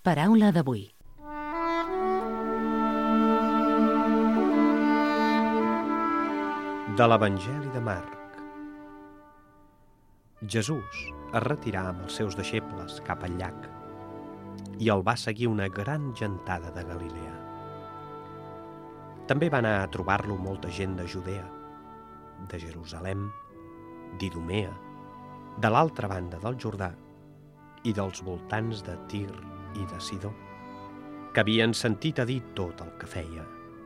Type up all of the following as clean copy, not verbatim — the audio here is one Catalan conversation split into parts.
Paraula d'avui. De l'Evangeli de Marc. Jesús es retirà amb els seus deixebles cap al llac i el va seguir una gran gentada de Galilea. També va anar a trobar-lo molta gent de Judea, de Jerusalem, d'Idumea, de l'altra banda del Jordà i dels voltants de Tir i de Sidó, que havien sentit a dir tot el que feia.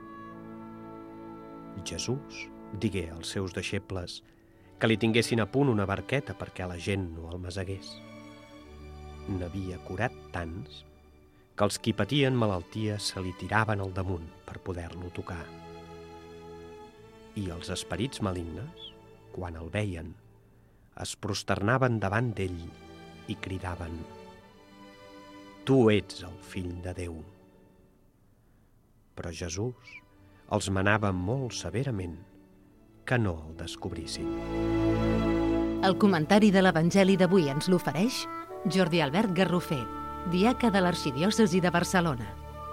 Jesús digué als seus deixebles que li tinguessin a punt una barqueta perquè la gent no el masegués. N'havia curat tants que els qui patien malalties se li tiraven al damunt per poder-lo tocar. I els esperits malignes, quan el veien, es prosternaven davant d'ell i cridaven: «Tu ets el fill de Déu». Però Jesús els manava molt severament que no el descobrissin. El comentari de l'Evangeli d'avui ens l'ofereix Jordi Albert Garrofer, diaca de l'Arxidiòcesi de Barcelona.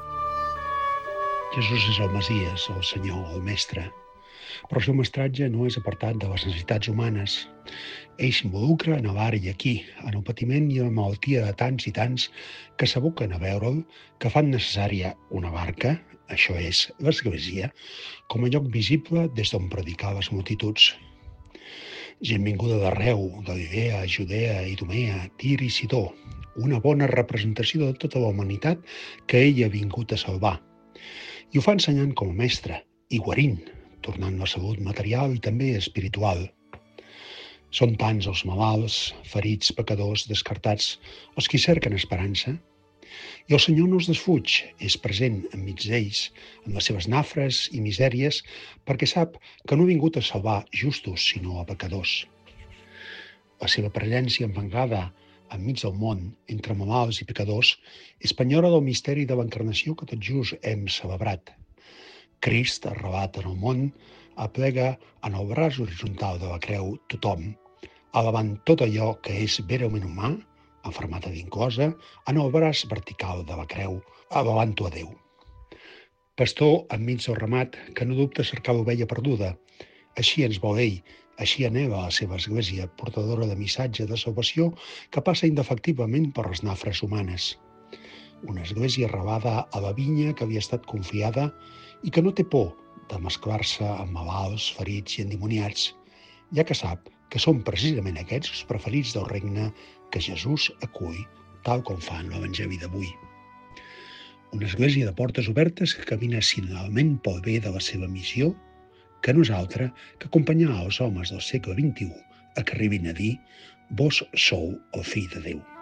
Jesús és el Messies, el Senyor, el Mestre, però el seu mestratge no és apartat de les necessitats humanes. Ell s'involucra en l'ara i aquí, en el patiment i en la malaltia de tants i tants que s'aboquen a veure'l, que fan necessària una barca, això és, l'Església, com a lloc visible des d'on predicar les multituds. Gent vinguda d'arreu, Galilea, Judea, Idumea, Tir i Sidó, una bona representació de tota la humanitat que ell ha vingut a salvar. I ho fa ensenyant com a mestre i guarint, tornant la salut material i també espiritual. Són tants els malalts, ferits, pecadors, descartats, els qui cerquen esperança. I el Senyor no els desfuig, és present enmig d'ells, amb les seves nafres i misèries, perquè sap que no ha vingut a salvar justos, sinó a pecadors. La seva presència empangada enmig del món, entre malalts i pecadors, és penyora del misteri de l'encarnació que tot just hem celebrat. Crist, arrelat en el món, aplega en el braç horitzontal de la creu tothom, elevant tot allò que és verament humà, en format d'inclosa, en el braç vertical de la creu, elevant-ho a Déu. Pastor enmig del ramat que no dubta cercar l'ovella perduda. Així ens vol ell, així anhela la seva església, portadora de missatge de salvació que passa indefectiblement per les nafres humanes. Una església arrelada a la vinya que havia estat confiada i que no té por de mesclar-se amb malalts, ferits i endimoniats, ja que sap que són precisament aquests els preferits del regne que Jesús acull, tal com fa en l'Evangeli d'avui. Una església de portes obertes que camina sinodalment pel bé de la seva missió, que no és altra que acompanyar els homes del segle XXI a que arribin a dir: «Vós sou el fill de Déu».